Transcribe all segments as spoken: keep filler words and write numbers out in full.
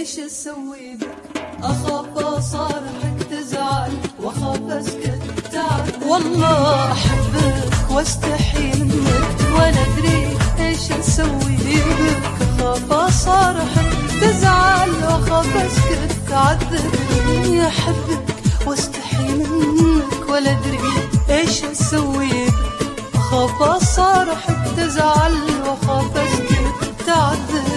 ايش اسوي بك؟ اخاف اصارحك تزعل واخاف اسكت تعب. والله احبك واستحي منك ولا ادري ايش اسوي بك. اخاف اصارحك تزعل واخاف اسكت تعذبني. احبك واستحي منك ولا ادري ايش اسوي بك. اخاف اصارحك تزعل واخاف اسكت تعذبني.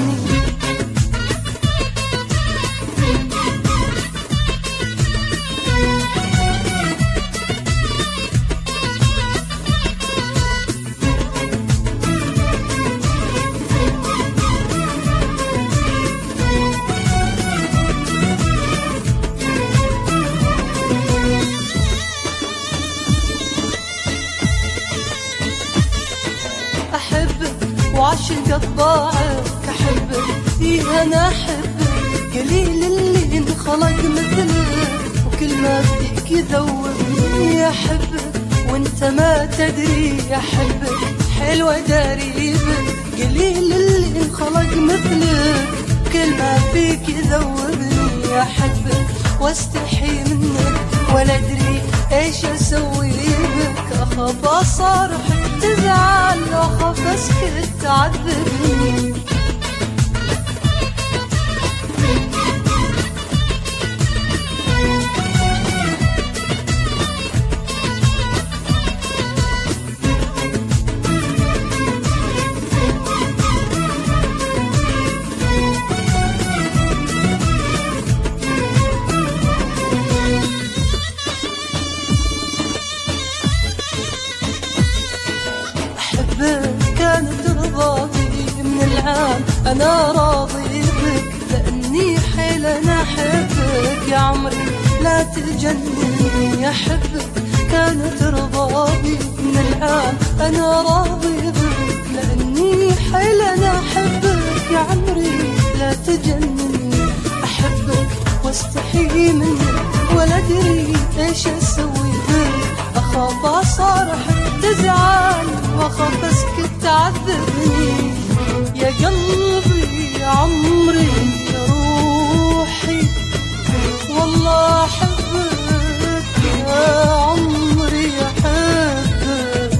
وعشق طباعك احبك فيها انا احبك. قليل اللي انخلق مثلك وكل ما فيك يذوبني. احبك وانت ما تدري احبك حلوة داريبك. قليل اللي انخلق مثلك كل ما فيك يذوبني. احبك واستحي منك ولا ادري ايش اسوي بك. اخاف اصارحك تزعل واخاف اسكت تعذبني. كانت رضاضي من العام أنا راضي بك. لأني حيل أنا أحبك يا عمري لا تجنني. أحبك كانت رضاضي من العام أنا راضي بك. لأني حيل أنا أحبك يا عمري لا تجنني. أحبك واستحي منك ولا أدري إيش أسوي بك. أخاف أصارحك تزعل واخاف اسكت تعذبني. يا قلبي يا عمري يا روحي والله احبك يا عمري احبك.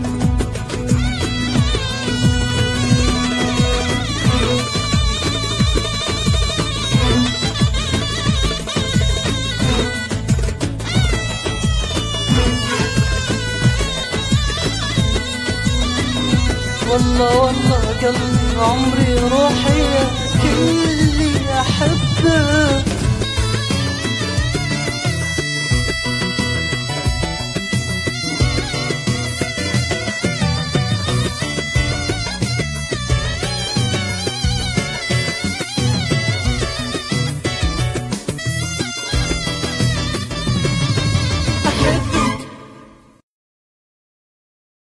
والله والله قلبي عمري روحي كلي أحبك.